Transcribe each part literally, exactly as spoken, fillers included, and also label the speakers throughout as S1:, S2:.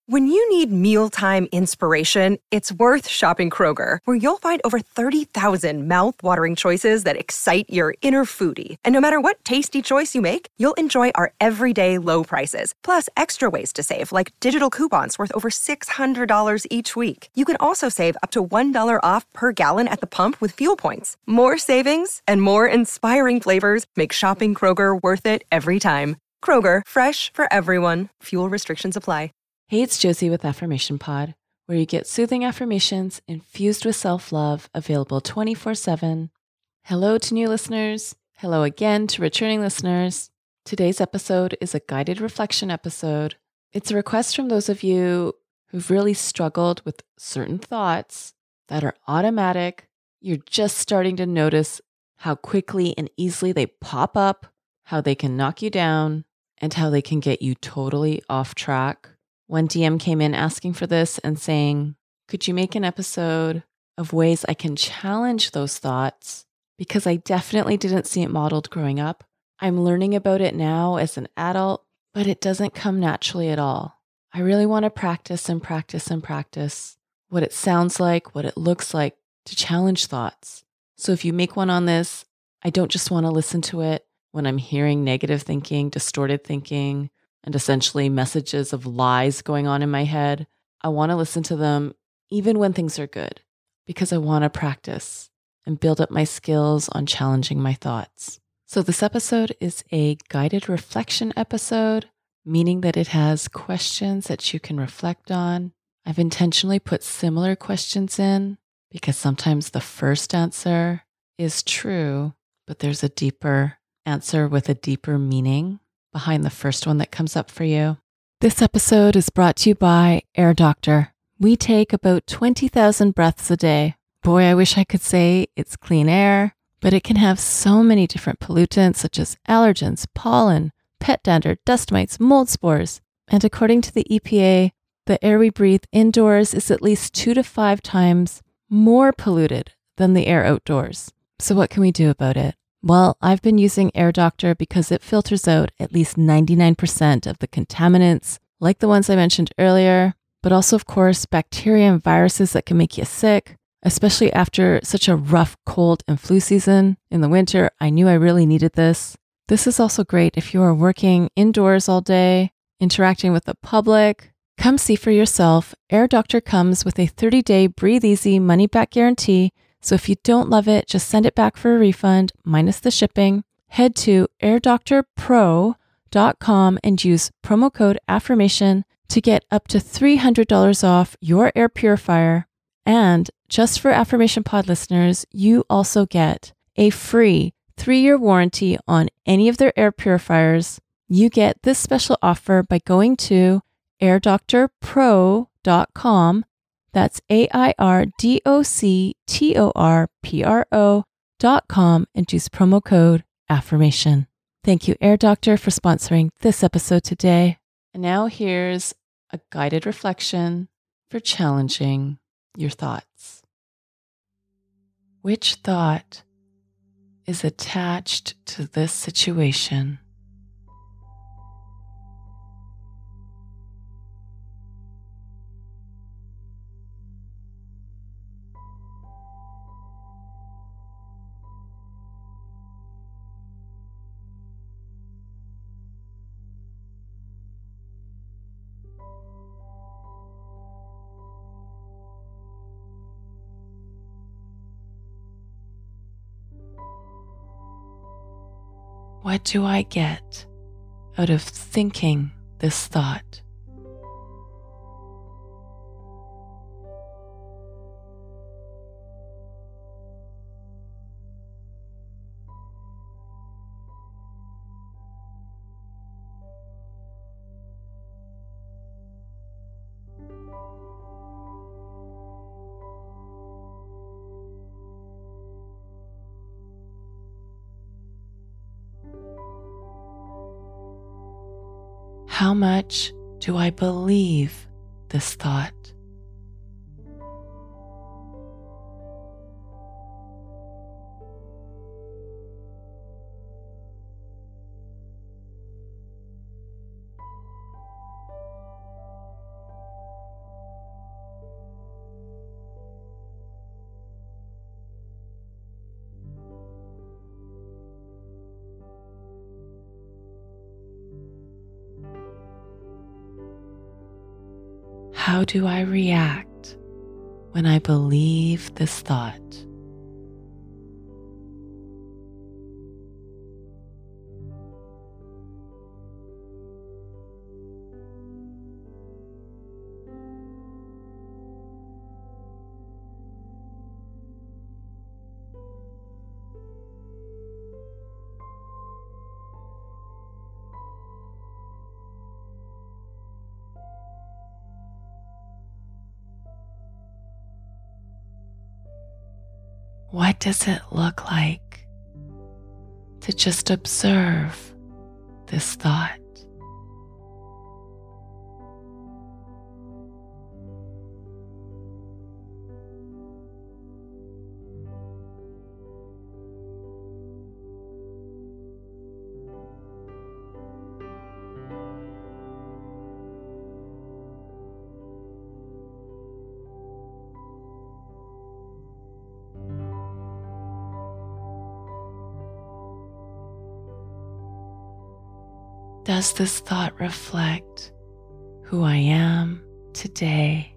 S1: When you need mealtime inspiration, it's worth shopping Kroger, where you'll find over thirty thousand mouth-watering choices that excite your inner foodie. And no matter what tasty choice you make, you'll enjoy our everyday low prices, plus extra ways to save, like digital coupons worth over six hundred dollars each week. You can also save up to one dollar off per gallon at the pump with fuel points. More savings and more inspiring flavors make shopping Kroger worth it every time. Kroger, fresh for everyone. Fuel restrictions apply.
S2: Hey, it's Josie with Affirmation Pod, where you get soothing affirmations infused with self-love, available twenty-four seven. Hello to new listeners. Hello again to returning listeners. Today's episode is a guided reflection episode. It's a request from those of you who've really struggled with certain thoughts that are automatic. You're just starting to notice how quickly and easily they pop up, how they can knock you down, and how they can get you totally off track. One D M came in asking for this and saying, could you make an episode of ways I can challenge those thoughts? Because I definitely didn't see it modeled growing up. I'm learning about it now as an adult, but it doesn't come naturally at all. I really want to practice and practice and practice what it sounds like, what it looks like to challenge thoughts. So if you make one on this, I don't just want to listen to it when I'm hearing negative thinking, distorted thinking, and essentially messages of lies going on in my head. I want to listen to them even when things are good, because I want to practice and build up my skills on challenging my thoughts. So this episode is a guided reflection episode, meaning that it has questions that you can reflect on. I've intentionally put similar questions in because sometimes the first answer is true, but there's a deeper answer with a deeper meaning behind the first one that comes up for you. This episode is brought to you by Air Doctor. We take about twenty thousand breaths a day. Boy, I wish I could say it's clean air, but it can have so many different pollutants such as allergens, pollen, pet dander, dust mites, mold spores. And according to the E P A, the air we breathe indoors is at least two to five times more polluted than the air outdoors. So what can we do about it? Well, I've been using Air Doctor because it filters out at least ninety-nine percent of the contaminants, like the ones I mentioned earlier, but also, of course, bacteria and viruses that can make you sick, especially after such a rough cold and flu season in the winter. I knew I really needed this. This is also great if you are working indoors all day, interacting with the public. Come see for yourself. Air Doctor comes with a thirty-day breathe easy money-back guarantee. So if you don't love it, just send it back for a refund, minus the shipping. Head to air doctor pro dot com and use promo code AFFIRMATION to get up to three hundred dollars off your air purifier. And just for Affirmation Pod listeners, you also get a free three-year warranty on any of their air purifiers. You get this special offer by going to air doctor pro dot com. That's A I R D O C T O R P R O dot com and use promo code AFFIRMATION. Thank you, Air Doctor, for sponsoring this episode today. And now here's a guided reflection for challenging your thoughts. Which thought is attached to this situation? What do I get out of thinking this thought? How much do I believe this thought? How do I react when I believe this thought? What does it look like to just observe this thought? Does this thought reflect who I am today?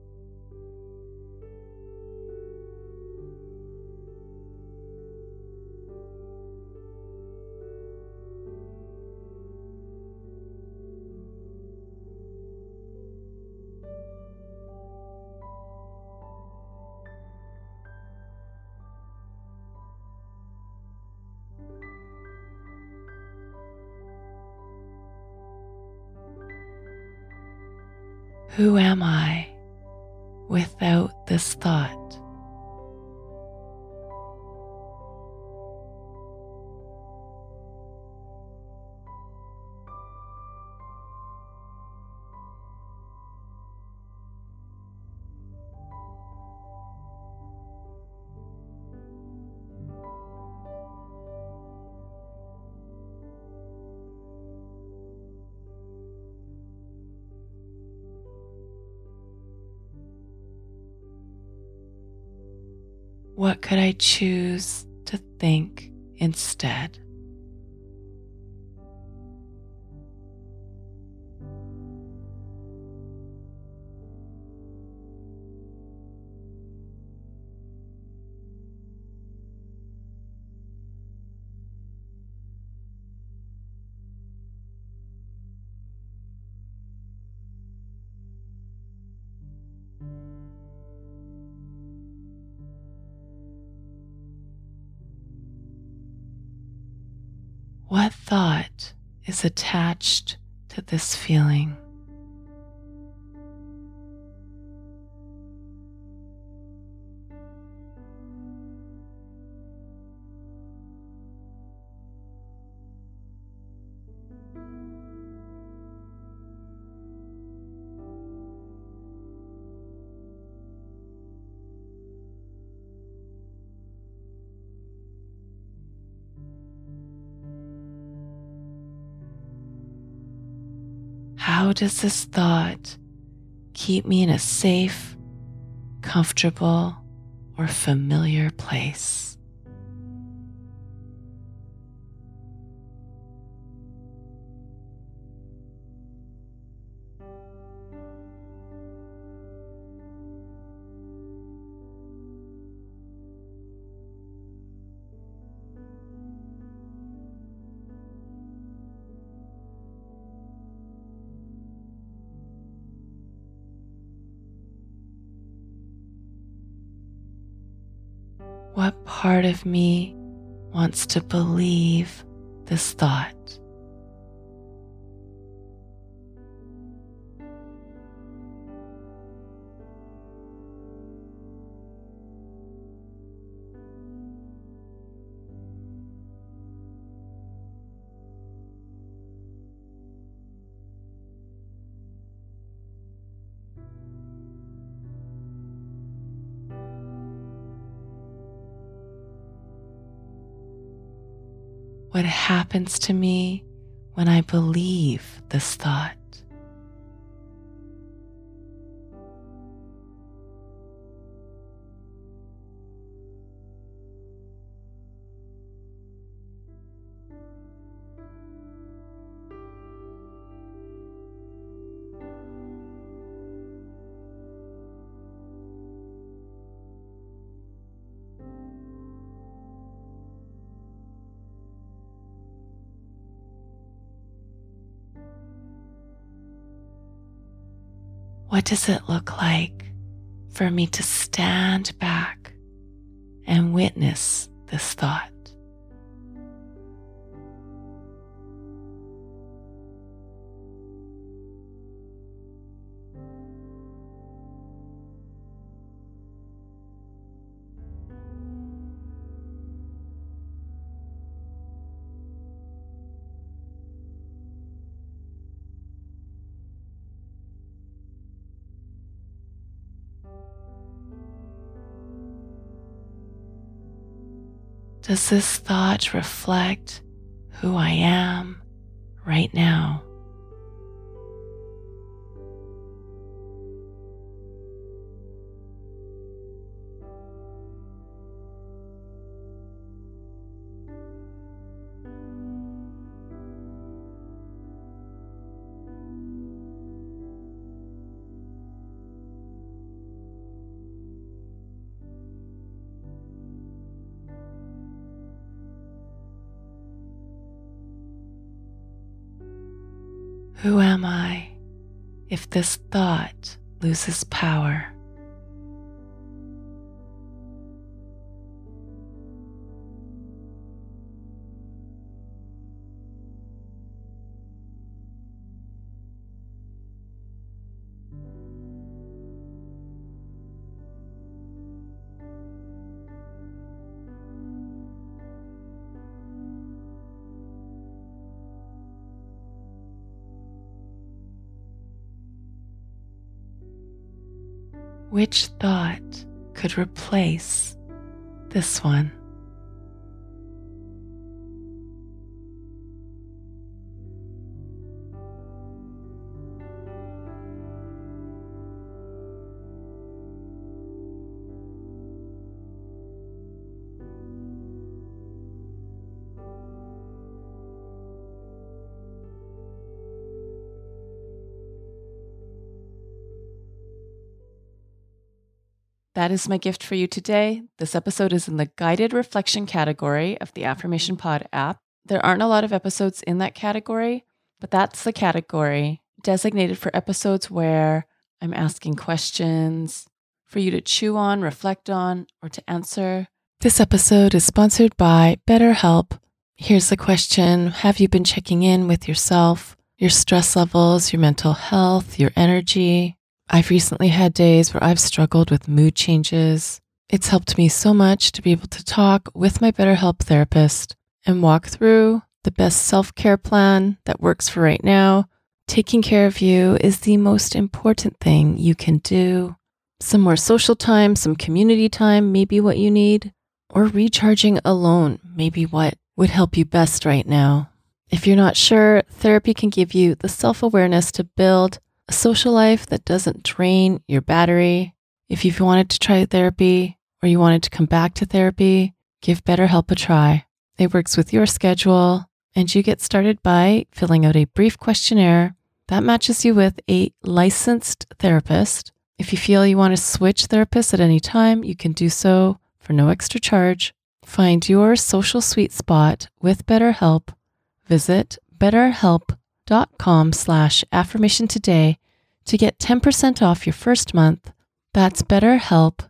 S2: Who am I without this thought? What could I choose to think instead? What thought is attached to this feeling? How does this thought keep me in a safe, comfortable, or familiar place? What part of me wants to believe this thought? What happens to me when I believe this thought? What does it look like for me to stand back and witness this thought? Does this thought reflect who I am right now? Who am I if this thought loses power? Which thought could replace this one? That is my gift for you today. This episode is in the guided reflection category of the Affirmation Pod app. There aren't a lot of episodes in that category, but that's the category designated for episodes where I'm asking questions for you to chew on, reflect on, or to answer. This episode is sponsored by BetterHelp. Here's the question. Have you been checking in with yourself, your stress levels, your mental health, your energy? I've recently had days where I've struggled with mood changes. It's helped me so much to be able to talk with my BetterHelp therapist and walk through the best self-care plan that works for right now. Taking care of you is the most important thing you can do. Some more social time, some community time may be what you need, or recharging alone may be what would help you best right now. If you're not sure, therapy can give you the self-awareness to build a social life that doesn't drain your battery. If you've wanted to try therapy or you wanted to come back to therapy, give BetterHelp a try. It works with your schedule, and you get started by filling out a brief questionnaire that matches you with a licensed therapist. If you feel you want to switch therapists at any time, you can do so for no extra charge. Find your social sweet spot with BetterHelp. Visit BetterHelp dot com slash affirmation today to get ten percent off your first month. That's BetterHelp,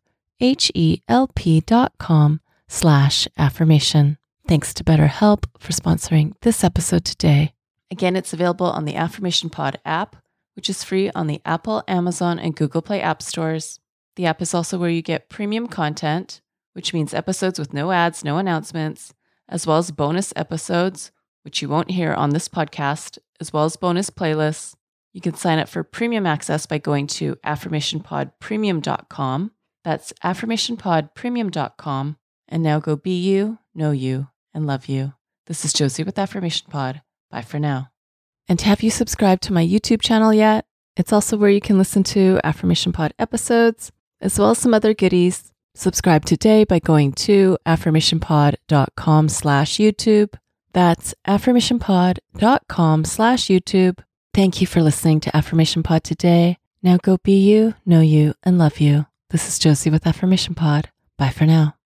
S2: H-E-L-P dot com slash affirmation. Thanks to BetterHelp for sponsoring this episode today. Again, it's available on the Affirmation Pod app, which is free on the Apple, Amazon, and Google Play app stores. The app is also where you get premium content, which means episodes with no ads, no announcements, as well as bonus episodes, which you won't hear on this podcast, as well as bonus playlists. You can sign up for premium access by going to affirmation pod premium dot com. That's affirmation pod premium dot com. And now go be you, know you, and love you. This is Josie with Affirmation Pod. Bye for now. And have you subscribed to my YouTube channel yet? It's also where you can listen to Affirmation Pod episodes, as well as some other goodies. Subscribe today by going to affirmation pod dot com slash YouTube. That's affirmation pod dot com slash YouTube. Thank you for listening to Affirmation Pod today. Now go be you, know you, and love you. This is Josie with Affirmation Pod. Bye for now.